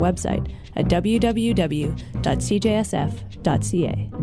website at www.cjsf.ca.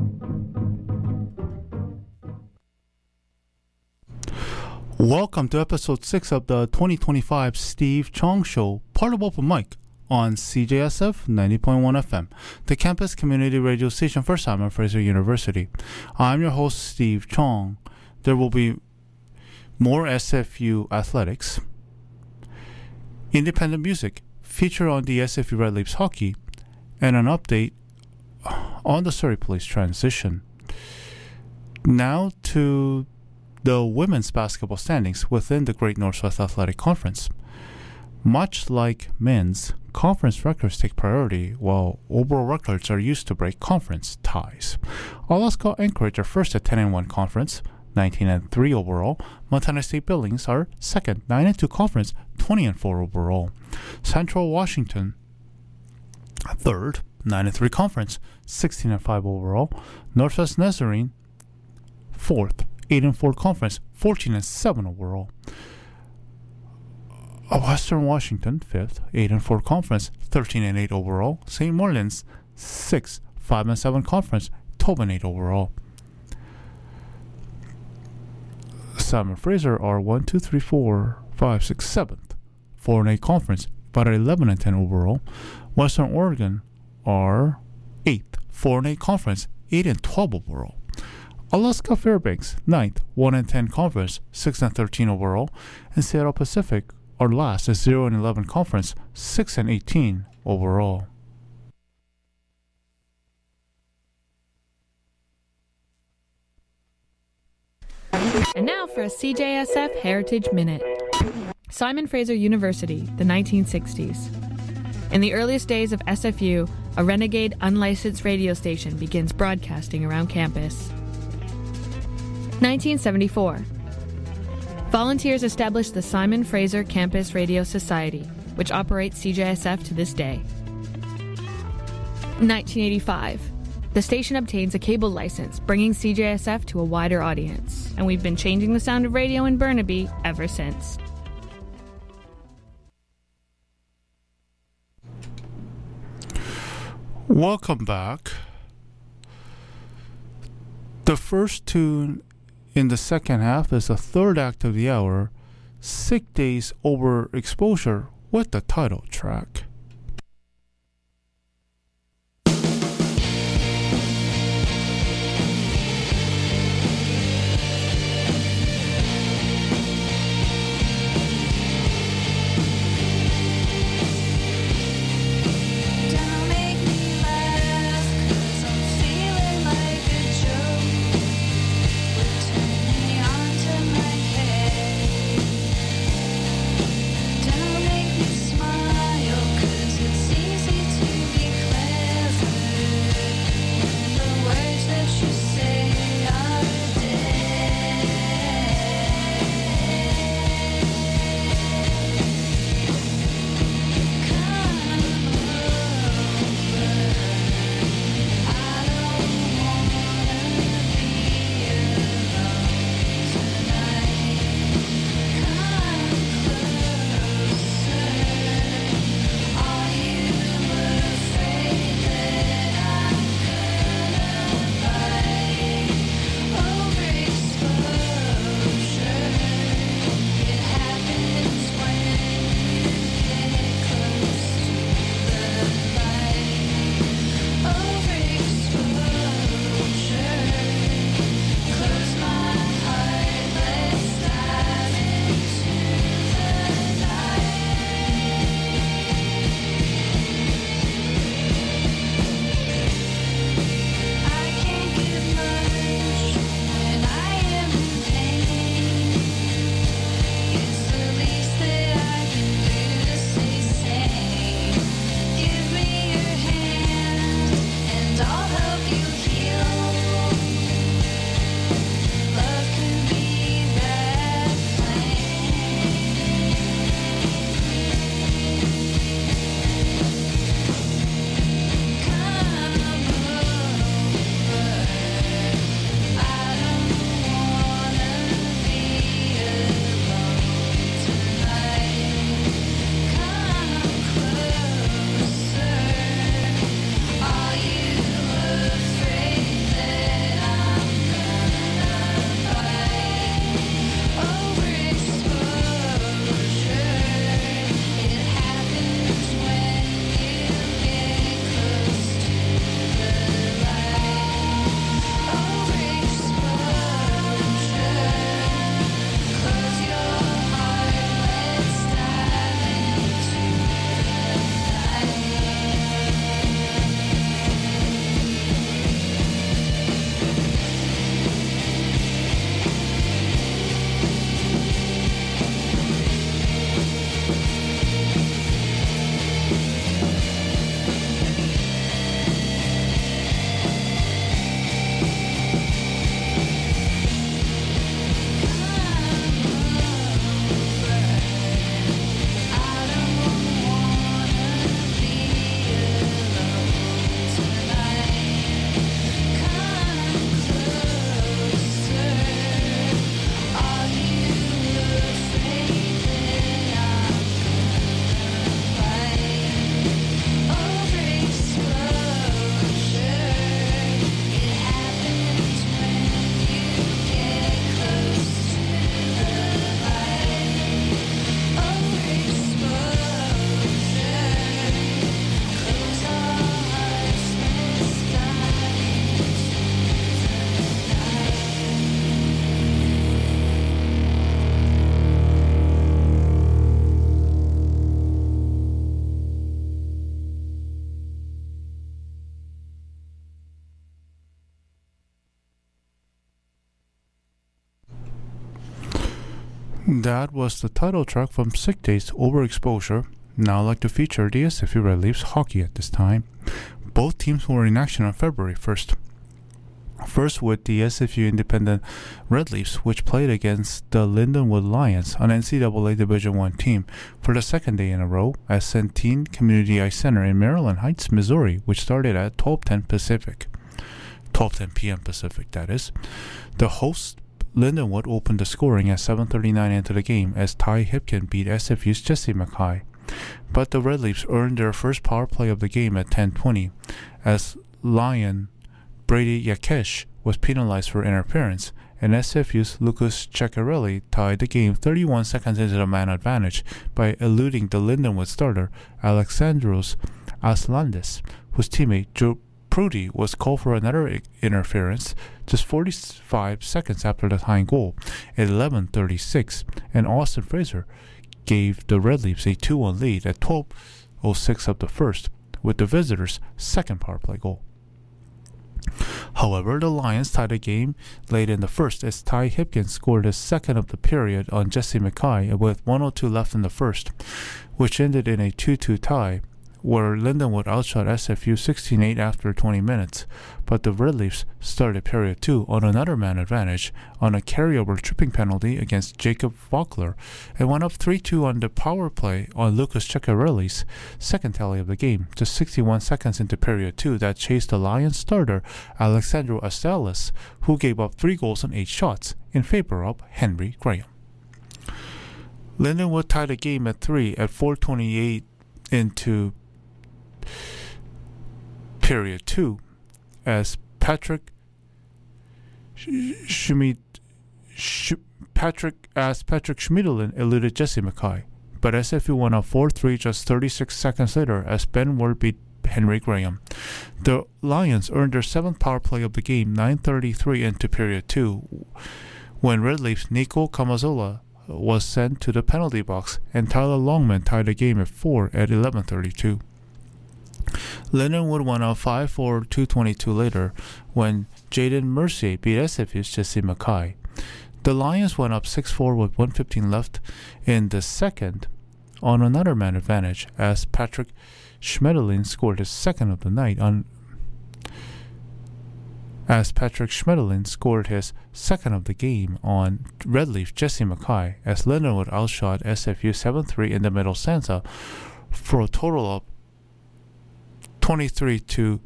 Welcome to episode 6 of the 2025 Steve Chong Show, part of Open Mic on CJSF 90.1 FM, the campus community radio station for Simon Fraser University. I'm your host, Steve Chong. There will be more SFU athletics, independent music, feature on the SFU Red Leafs hockey, and an update on the Surrey Police transition. Now to the women's basketball standings within the Great Northwest Athletic Conference. Much like men's, conference records take priority, while overall records are used to break conference ties. Alaska Anchorage are first at 10-1 conference, 19-3 overall. Montana State Billings are second, 9-2 conference, 20-4 overall. Central Washington third, 9-3 conference, 16-5 overall. Northwest Nazarene fourth, 8-4 conference, 14-7 overall. Western Washington 5th, 8-4 conference, 13-8 overall. St. Martin's 6th, 5-7 conference, 12-8 overall. Simon Fraser are 1, 2, 3, 4, 5, 6, 7th, 4-8 conference, but are 11-10 overall. Western Oregon are 8th, 4-8 conference, 8-12 overall. Alaska Fairbanks 9th, 1-10 conference, 6-13 overall. And Seattle Pacific are last at 0-11 conference, 6-18 overall. And now for a CJSF Heritage Minute. Simon Fraser University, the 1960s. In the earliest days of SFU, a renegade unlicensed radio station begins broadcasting around campus. 1974. Volunteers established the Simon Fraser Campus Radio Society, which operates CJSF to this day. 1985. The station obtains a cable license, bringing CJSF to a wider audience, and we've been changing the sound of radio in Burnaby ever since. Welcome back. The first tune in the second half is the third act of the hour, Sick Days Over Exposure, with the title track. Don't make me smile. That was the title track from Sick Days Overexposure. Now I'd like to feature the SFU Red Leafs hockey at this time. Both teams were in action on February 1st. First with the SFU Independent Red Leafs, which played against the Lindenwood Lions, an NCAA Division I team, for the second day in a row at Centene Community Ice Center in Maryland Heights, Missouri, which started at 12:10 p.m. Pacific, that is. The hosts, Lindenwood, opened the scoring at 7:39 into the game as Ty Hipkin beat SFU's Jesse McKay. But the Red Leafs earned their first power play of the game at 10:20 as Lion Brady Yakesh was penalized for interference, and SFU's Lucas Ceccarelli tied the game 31 seconds into the man advantage by eluding the Lindenwood starter Alexandros Aslandis, whose teammate Joe Prudy was called for another interference just 45 seconds after the tying goal at 11:36, and Austin Fraser gave the Red Leafs a 2-1 lead at 12:06 of the first, with the visitors' second power play goal. However, the Lions tied the game late in the first as Ty Hipkins scored his second of the period on Jesse McKay with 1:02 left in the first, which ended in a 2-2 tie, where Lindenwood outshot SFU 16-8 after 20 minutes, but the Red Leafs started period 2 on another man advantage on a carryover tripping penalty against Jacob Vockler and went up 3-2 on the power play on Lucas Ceccarelli's second tally of the game, just 61 seconds into period 2, that chased the Lions starter Alexandro Astelis, who gave up 3 goals on 8 shots in favor of Henry Graham. Lindenwood tied the game at 3 at 4:28 into period 2 as Patrick Schmidlin eluded Jesse McKay, but SFU won up 4-3 just 36 seconds later as Ben Ward beat Henry Graham. The Lions earned their 7th power play of the game 9:33 into period 2 when Red Leafs Nico Camazola was sent to the penalty box and Tyler Longman tied the game at 4 at 11:32. Lindenwood won out 5-4 2:22 later when Jaden Mercier beat SFU's Jesse McKay. The Lions went up 6-4 with 1:15 left in the second on another man advantage as Patrick Schmedlin scored his second of the night on the game on Red Leaf Jesse McKay as Lindenwood outshot SFU 7-3 in the middle stanza for a total of 23-10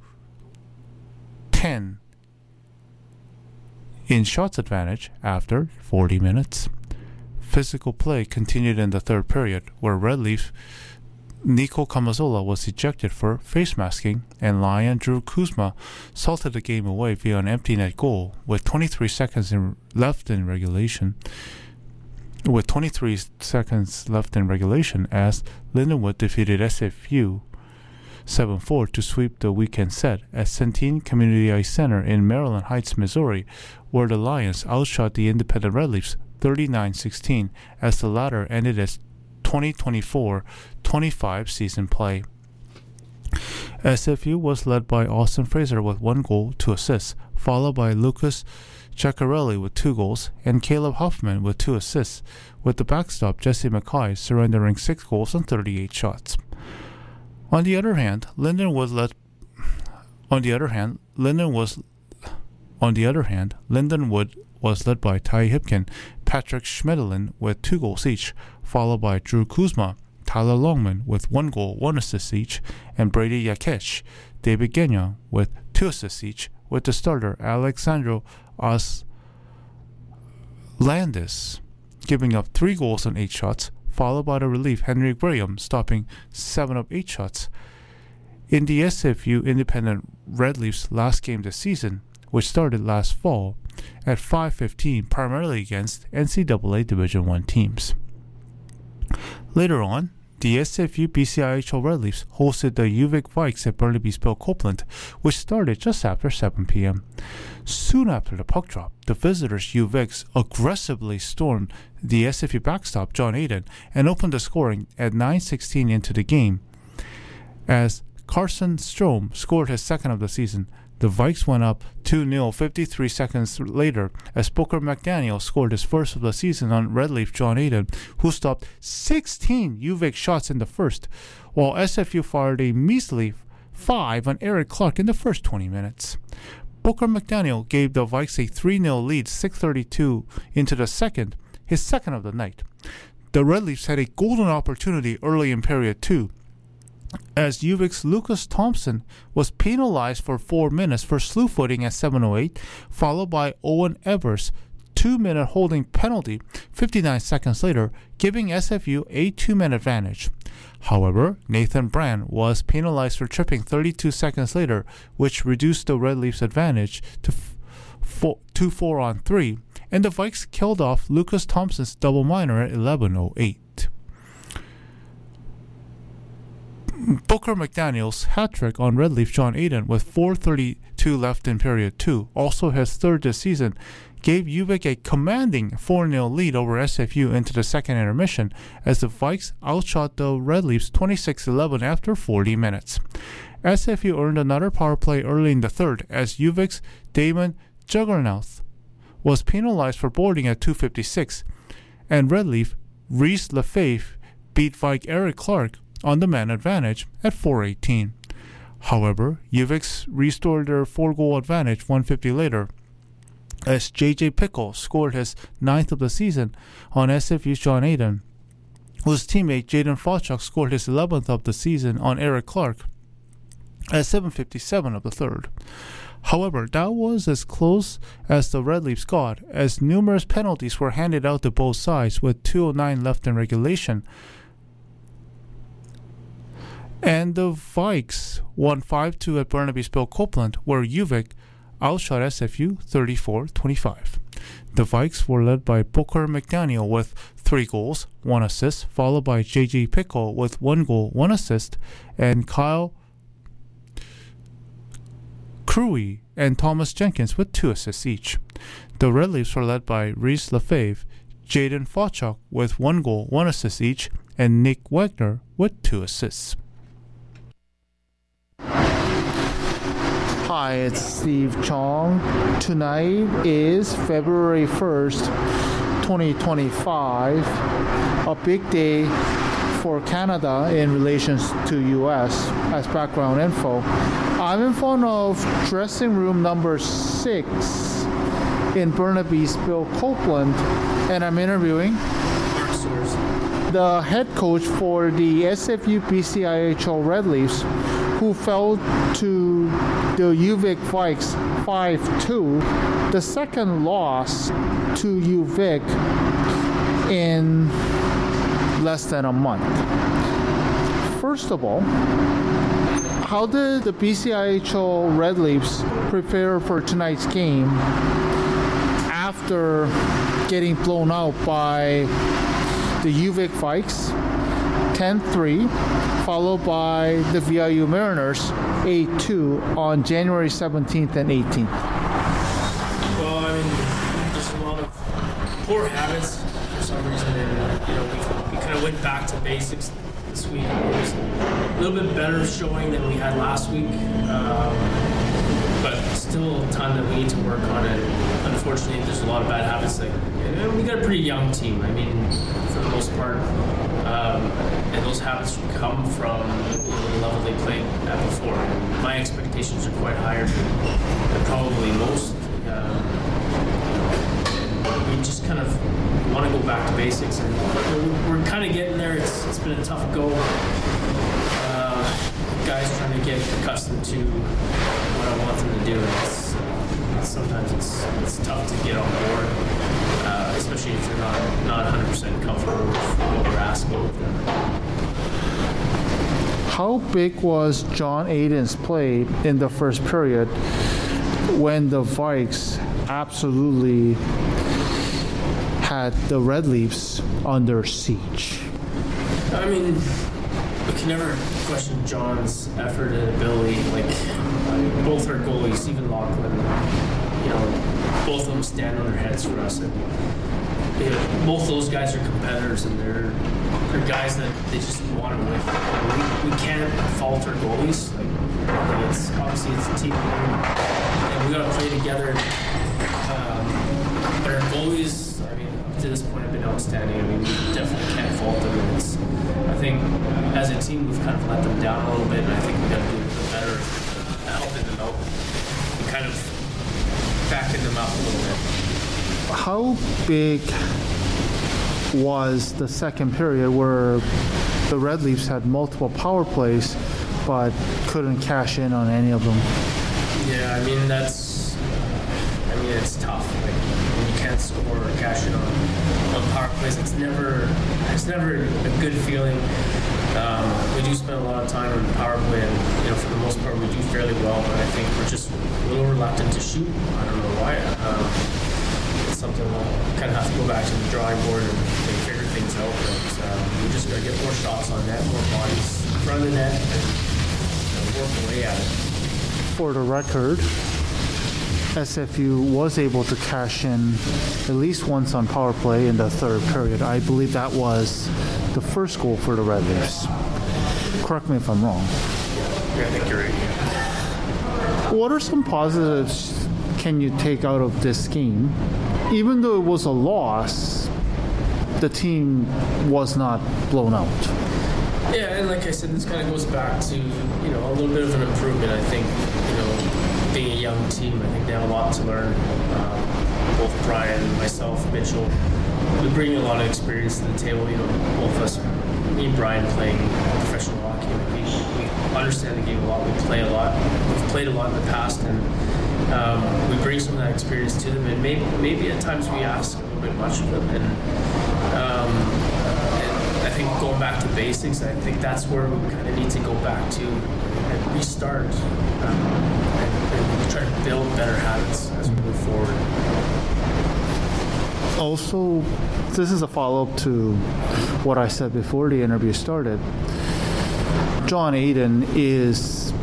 in shots advantage after 40 minutes. Physical play continued in the third period, where Red Leaf Nico Camazola was ejected for face masking, and Lion Drew Kuzma salted the game away via an empty net goal with 23 seconds left in regulation. As Lindenwood defeated SFU 7-4 to sweep the weekend set at Centene Community Ice Center in Maryland Heights, Missouri, where the Lions outshot the Independent Red Leafs 39-16 as the latter ended its 2024-25 season play. SFU was led by Austin Fraser with 1 goal, 2 assists, followed by Lucas Ceccarelli with 2 goals and Caleb Huffman with 2 assists, with the backstop Jesse McKay surrendering 6 goals on 38 shots. On the other hand, Lindenwood was led by Ty Hipkin, Patrick Schmedlin with 2 goals each, followed by Drew Kuzma, Tyler Longman with 1 goal, 1 assist each, and Brady Yakesh, David Genya with 2 assists each, with the starter Alexandro Aslandis giving up 3 goals on 8 shots, followed by the relief Henry Graham stopping 7 of 8 shots. In the SFU Independent Red Leafs last game this season, which started last fall at 5:15 primarily against NCAA Division I teams. Later on, the SFU BCIHL Red Leafs hosted the UVic Vikes at Burnaby's Bill Copeland, which started just after 7 p.m. Soon after the puck drop, the visitors UVics aggressively stormed the SFU backstop John Aiden and opened the scoring at 9:16 into the game as Carson Strom scored his second of the season. The Vikes went up 2-0 53 seconds later as Booker McDaniel scored his first of the season on Redleaf John Aiden, who stopped 16 UVic shots in the first, while SFU fired a measly 5 on Eric Clark in the first 20 minutes. Booker McDaniel gave the Vikes a 3-0 lead 6:32 into the second, his second of the night. The Red Leafs had a golden opportunity early in period 2, as UVic's Lucas Thompson was penalized for 4 minutes for slew footing at 7:08, followed by Owen Evers' 2-minute holding penalty 59 seconds later, giving SFU a 2-minute advantage. However, Nathan Brand was penalized for tripping 32 seconds later, which reduced the Red Leafs' advantage to 4-on-3, and the Vikes killed off Lucas Thompson's double minor at 11:08. Booker McDaniel's hat-trick on Redleaf John Aiden with 4:32 left in period 2, also his third this season, gave UVic a commanding 4-0 lead over SFU into the second intermission as the Vikes outshot the Red Leafs 26-11 after 40 minutes. SFU earned another power play early in the third as UVic's Damon Juggernaut was penalized for boarding at 2:56, and Red Leaf Reese Lefebvre beat Vike Eric Clark on the man advantage at 4:18. However, UVic restored their 4-goal advantage 150 later as J.J. Pickle scored his 9th of the season on SFU's John Aiden, whose teammate Jaden Fawchuk scored his 11th of the season on Eric Clark at 7:57 of the third. However, that was as close as the Red Leafs got, as numerous penalties were handed out to both sides with 2:09 left in regulation. And the Vikes won 5-2 at Burnaby's Bill Copeland, where UVic outshot SFU 34-25. The Vikes were led by Booker McDaniel with 3 goals, 1 assist, followed by J.J. Pickle with 1 goal, 1 assist, and Kyle Cruey and Thomas Jenkins with 2 assists each. The Red Leafs were led by Reese Lefebvre, Jaden Fawchuk with 1 goal, 1 assist each, and Nick Wagner with 2 assists. Hi, it's Steve Chong. Tonight is February 1st, 2025, a big day for Canada in relation to US. As background info, I'm in front of dressing room number 6 in Burnaby's Bill Copeland, and I'm interviewing the head coach for the SFU BCIHL Red Leafs, who fell to the UVic Vikes 5-2, the second loss to UVic in less than a month. First of all, how did the BCIHL Red Leafs prepare for tonight's game after getting blown out by the UVic Vikes 10-3, followed by the VIU Mariners 8-2 on January 17th and 18th? Well, I mean, just a lot of poor habits for some reason, and we kind of went back to basics this week. It was a little bit better showing than we had last week, but still a ton that we need to work on. And unfortunately, there's a lot of bad habits. And we got a pretty young team. I mean, for the most part. And those habits come from the level they played at before. And my expectations are quite higher than probably most. We just kind of want to go back to basics, and we're kind of getting there. It's been a tough go. Guys trying to get accustomed to what I want them to do. Sometimes it's tough to get on board. Especially if you're not 100% comfortable with what we're asking of them. How big was John Aiden's play in the first period when the Vikes absolutely had the Red Leafs under siege? I mean, we can never question John's effort and ability. Both our goalies, Stephen Lachlan, both of them stand on their heads for us. And both those guys are competitors, and they're guys that they just want to win. We can't fault our goalies. It's a team game. together. But our goalies, I mean, up to this point have been outstanding. I mean, we definitely can't fault them. And I think as a team, we've kind of let them down a little bit, and I think we've got to do a bit better at helping them out and kind of backing them up a little bit. How big was the second period where the Red Leafs had multiple power plays but couldn't cash in on any of them? Yeah, I mean, it's tough. Like, when you can't score or cash in on power plays, it's never a good feeling. We do spend a lot of time on the power play, and for the most part, we do fairly well. But I think we're just a little reluctant to shoot. I don't know why. It's something we'll kind of have to go back to the drawing board and figure things out. But we just got to get more shots on net, more bodies in front of the net, and work away at it. For the record, SFU was able to cash in at least once on power play in the third period. I believe that was the first goal for the Red Leafs. Correct me if I'm wrong. Yeah, I think you're right. What are some positives can you take out of this game? Even though it was a loss, the team was not blown out. Yeah, and like I said, this kind of goes back to, a little bit of an improvement. I think, being a young team, I think they have a lot to learn. Both Brian, myself, Mitchell, we bring a lot of experience to the table. Both of us, me and Brian, playing professional hockey. We understand the game a lot. We play a lot. We've played a lot in the past, and we bring some of that experience to them. And maybe at times we ask a little bit much of them. And I think going back to basics, I think that's where we kind of need to go back to and restart. And try to build better habits as we move forward. Also, this is a follow-up to what I said before the interview started. John Aiden is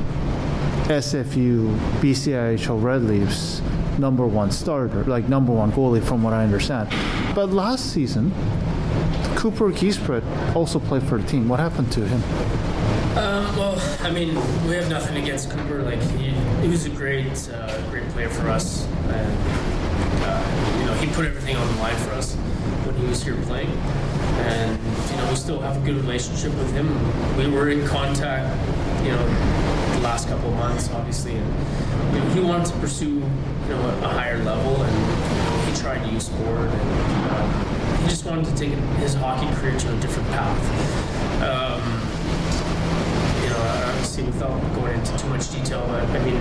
SFU BCIHL Red Leafs number one starter, like number one goalie from what I understand. But last season, Cooper Giesbrecht also played for the team. What happened to him? Well, I mean, we have nothing against Cooper. Like he was a great player for us, and he put everything on the line for us when he was here playing. And we still have a good relationship with him. We were in contact, the last couple of months, obviously, and he wanted to pursue, a higher level, and he tried U Sport, and he just wanted to take his hockey career to a different path. Obviously, without going into too much detail, I mean,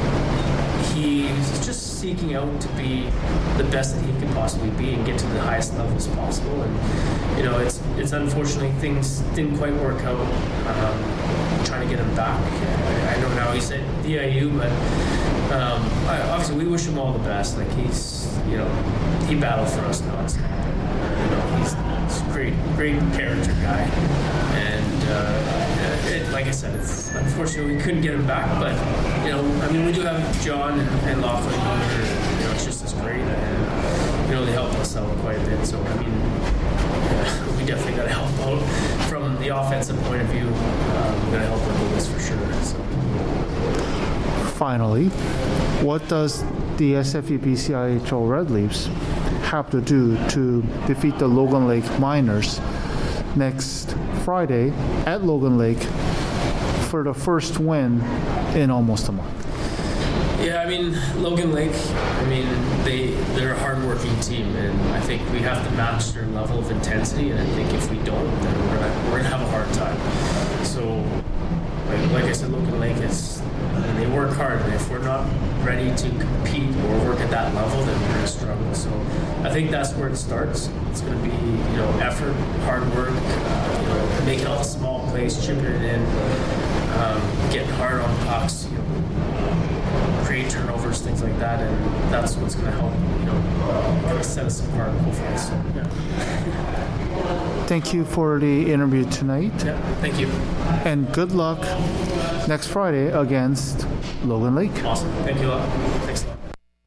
he's just seeking out to be the best that he can possibly be and get to the highest levels possible. And it's unfortunately things didn't quite work out. Trying to get him back. I know now he's at VIU, but obviously we wish him all the best. Like he battled for us now. He's a great character guy, and like I said, it's unfortunately we couldn't get him back. But we do have John and Lachlan, who are it's just as great, and they help us out quite a bit. So we definitely got to help out from the offensive point of view. We're going to help our goalies for sure. So. Finally, what does the SFU BCIHL Red Leafs have to do to defeat the Logan Lake Miners next Friday at Logan Lake for the first win in almost a month? Yeah, I mean, Logan Lake, they're a hard-working team, and I think we have to match their level of intensity, and I think if we don't, then we're gonna have a hard time. So, like I said, Logan Lake they work hard, and if we're not ready to compete or work at that level, then we're gonna struggle. So, I think that's where it starts. It's gonna be, effort, hard work, making all the small plays, chipping it in, getting hard on pucks, create turnovers, things like that, and that's what's going to help, kind of set us apart, hopefully. So, yeah. Thank you for the interview tonight. Yeah, thank you. And good luck next Friday against Logan Lake. Awesome. Thank you a lot. Thanks a lot.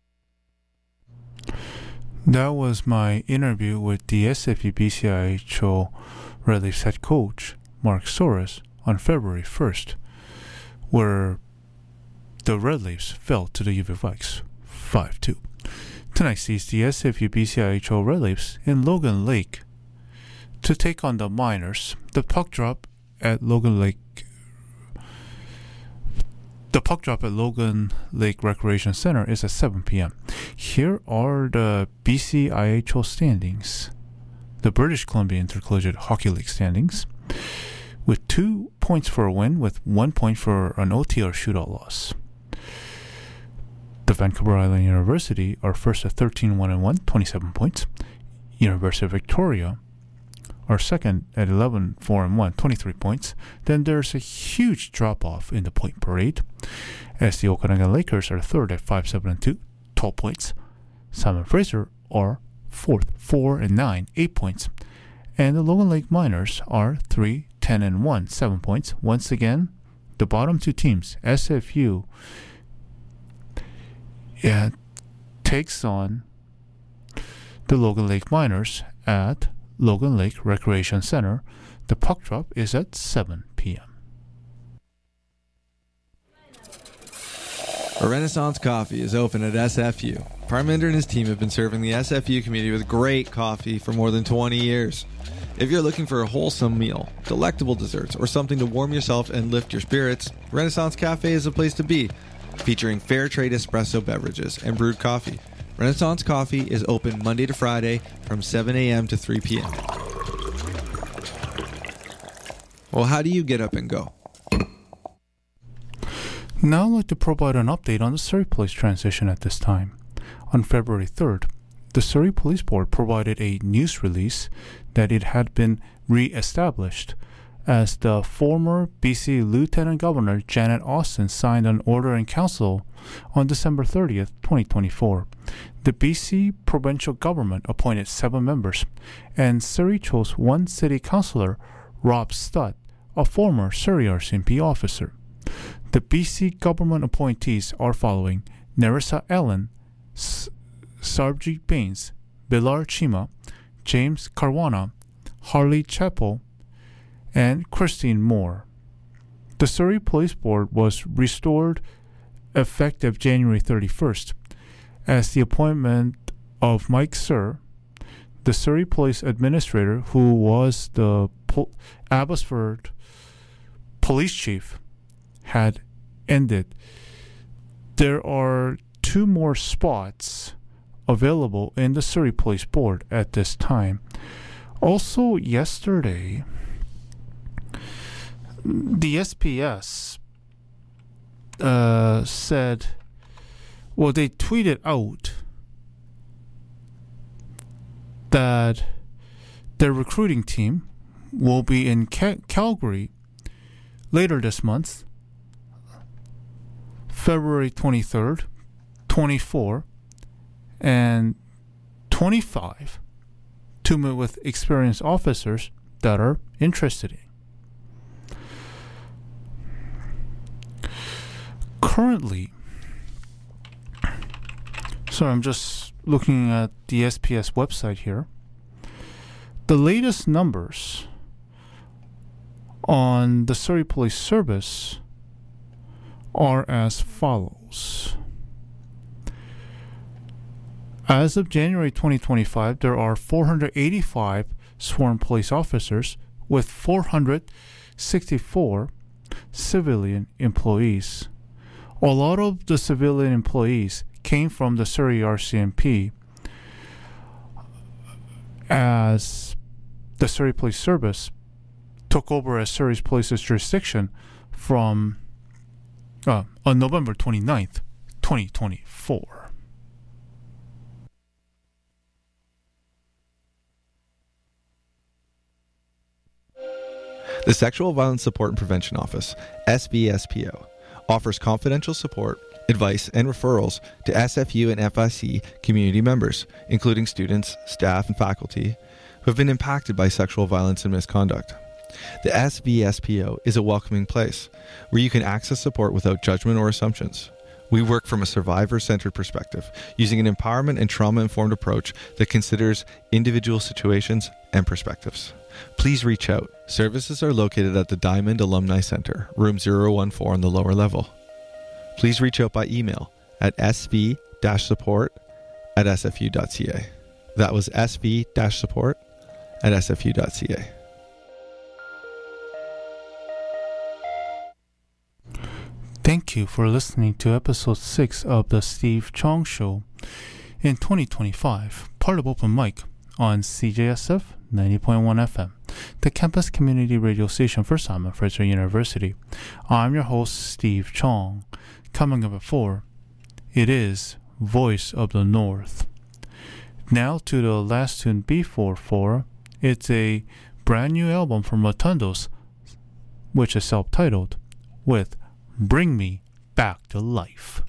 That was my interview with the SFU BCIHL Red Leafs head coach, Mark Soros, on February 1st, where the Red Leafs fell to the UVic Vikes 5-2. Tonight sees the SFU BCIHO Red Leafs in Logan Lake to take on the Miners. The puck drop at Logan Lake Recreation Center is at 7 p.m. Here are the BCIHO standings. The British Columbia Intercollegiate Hockey League standings, with 2 points for a win, with 1 point for an OT or shootout loss. The Vancouver Island University are first at 13-1-1, 27 points. University of Victoria are second at 11-4-1, 23 points. Then there's a huge drop-off in the point parade, as the Okanagan Lakers are third at 5-7-2, 12 points. Simon Fraser are fourth, 4-9, 8 points. And the Logan Lake Miners are 3-10-1, 7 points. Once again, the bottom two teams, SFU, takes on the Logan Lake Miners at Logan Lake Recreation Center. The puck drop is at 7 p.m. A Renaissance Coffee is open at SFU. Parminder and his team have been serving the SFU community with great coffee for more than 20 years. If you're looking for a wholesome meal, delectable desserts, or something to warm yourself and lift your spirits, Renaissance Cafe is the place to be. Featuring fair trade espresso beverages and brewed coffee. Renaissance Coffee is open Monday to Friday from 7 a.m. to 3 p.m. Well, how do you get up and go? Now I'd like to provide an update on the Surrey Police transition at this time. On February 3rd, the Surrey Police Board provided a news release that it had been re-established, as the former BC Lieutenant Governor Janet Austin signed an order in council on December 30th, 2024. The BC provincial government appointed 7 members, and Surrey chose 1 city councillor, Rob Stutt, a former Surrey RCMP officer. The BC government appointees are following: Nerissa Allen, Sarvjit Bains, Bilar Chima, James Caruana, Harley Chappell, and Christine Moore. The Surrey Police Board was restored effective January 31st, as the appointment of Mike Sir, the Surrey Police Administrator, who was the Abbotsford Police Chief, had ended. There are 2 more spots available in the Surrey Police Board at this time. Also, yesterday, the SPS said, well, they tweeted out that their recruiting team will be in Calgary later this month, February 23rd, 24, and 25, to meet with experienced officers that are interested in. Currently, so I'm just looking at the SPS website here. The latest numbers on the Surrey Police Service are as follows. As of January 2025, there are 485 sworn police officers with 464 civilian employees. A lot of the civilian employees came from the Surrey RCMP, as the Surrey Police Service took over as Surrey Police's jurisdiction from on November 29th, 2024. The Sexual Violence Support and Prevention Office, SVSPO, offers confidential support, advice, and referrals to SFU and FIC community members, including students, staff, and faculty who have been impacted by sexual violence and misconduct. The SVSPO is a welcoming place where you can access support without judgment or assumptions. We work from a survivor-centered perspective, using an empowerment and trauma-informed approach that considers individual situations and perspectives. Please reach out. Services are located at the Diamond Alumni Center, room 014 on the lower level. Please reach out by email at svpso@sfu.ca. sv-support@sfu.ca. That was sv-support@sfu.ca. Thank you for listening to episode 6 of The Steve Chong Show. In 2025, part of Open Mic on CJSF 90.1 FM, the campus community radio station for Simon Fraser University. I'm your host, Steve Chong. Coming up at 4, it is Voice of the North. Now to the last tune before 4, it's a brand new album from Rotundos, which is self-titled, with Bring Me Back to Life.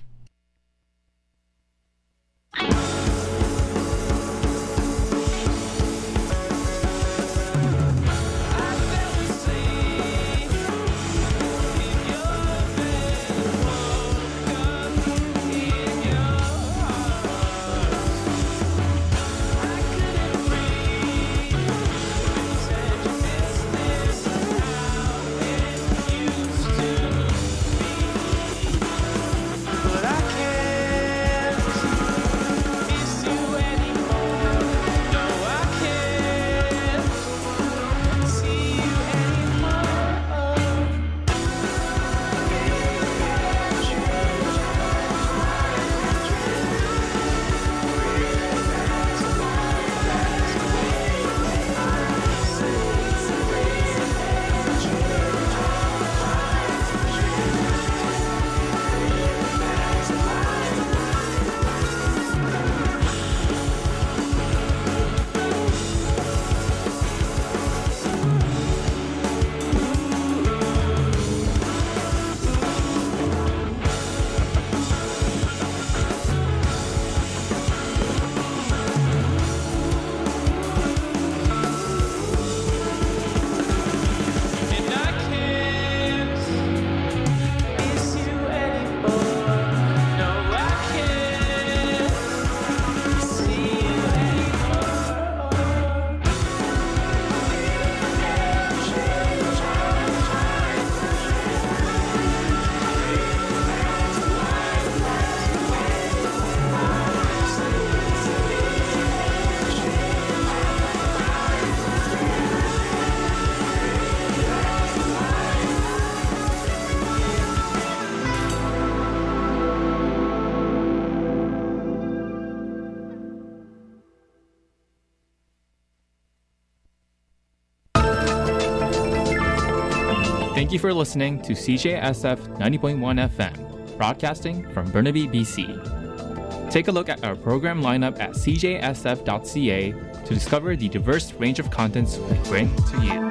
Thank you for listening to CJSF 90.1 FM, broadcasting from Burnaby, BC. Take a look at our program lineup at cjsf.ca to discover the diverse range of contents we bring to you.